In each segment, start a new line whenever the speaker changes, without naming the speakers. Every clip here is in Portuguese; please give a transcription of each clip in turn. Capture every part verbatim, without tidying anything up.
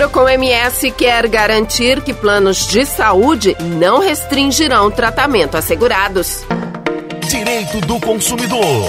Procon-M S quer garantir que planos de saúde não restringirão tratamento a segurados.
Direito do consumidor.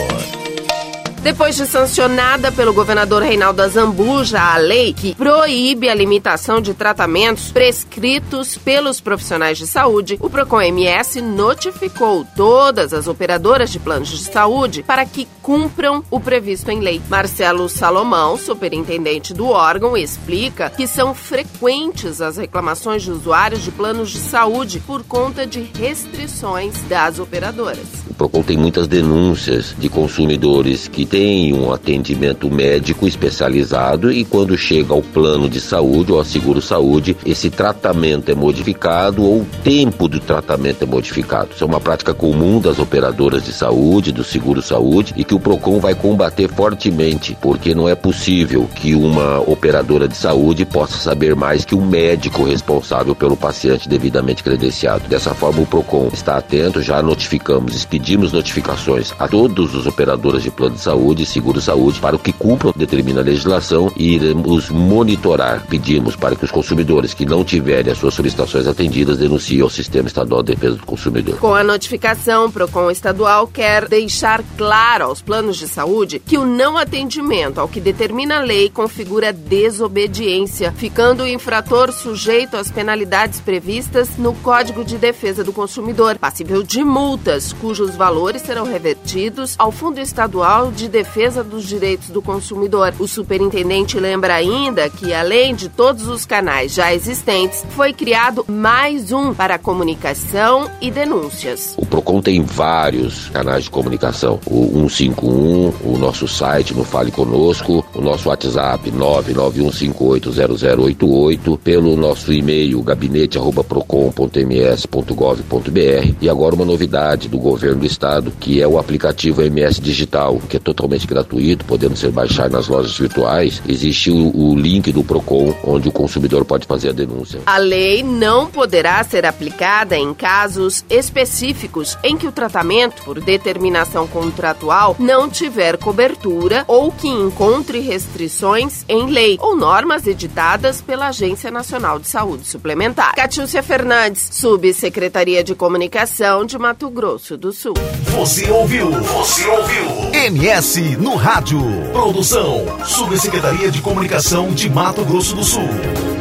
Depois de sancionada pelo governador Reinaldo Azambuja a lei que proíbe a limitação de tratamentos prescritos pelos profissionais de saúde, o Procon-M S notificou todas as operadoras de planos de saúde para que cumpram o previsto em lei. Marcelo Salomão, superintendente do órgão, explica que são frequentes as reclamações de usuários de planos de saúde por conta de restrições das operadoras.
O Procon tem muitas denúncias de consumidores que têm um atendimento médico especializado e quando chega ao plano de saúde ou ao seguro-saúde, esse tratamento é modificado ou o tempo do tratamento é modificado. Isso é uma prática comum das operadoras de saúde, do seguro-saúde e que o Procon vai combater fortemente, porque não é possível que uma operadora de saúde possa saber mais que o médico responsável pelo paciente devidamente credenciado. Dessa forma, o Procon está atento, já notificamos, pedimos notificações a todos os operadoras de plano de saúde e seguro-saúde para que cumpram determina a legislação e iremos monitorar. Pedimos para que os consumidores que não tiverem as suas solicitações atendidas denunciem ao Sistema Estadual de Defesa do Consumidor.
Com a notificação, o Procon Estadual quer deixar claro aos planos de saúde que o não atendimento ao que determina a lei configura desobediência, ficando o infrator sujeito às penalidades previstas no Código de Defesa do Consumidor, passível de multas, cujos valores serão revertidos ao Fundo Estadual de Defesa dos Direitos do Consumidor. O superintendente lembra ainda que, além de todos os canais já existentes, foi criado mais um para comunicação e denúncias.
O Procon tem vários canais de comunicação. O cento e cinquenta e um, o nosso site no Fale Conosco, o nosso WhatsApp nove nove um cinco oito zero zero oito oito, pelo nosso e-mail gabinete arroba procon ponto m s ponto gov ponto b r e agora uma novidade do governo do estado, que é o aplicativo M S Digital, que é totalmente gratuito, podendo ser baixado nas lojas virtuais. Existe o, o link do Procon, onde o consumidor pode fazer a denúncia.
A lei não poderá ser aplicada em casos específicos em que o tratamento, por determinação contratual, não tiver cobertura ou que encontre restrições em lei ou normas editadas pela Agência Nacional de Saúde Suplementar. Catiúcia Fernandes, Subsecretaria de Comunicação de Mato Grosso do Sul.
Você ouviu? Você ouviu? M S no rádio. Produção, Subsecretaria de Comunicação de Mato Grosso do Sul.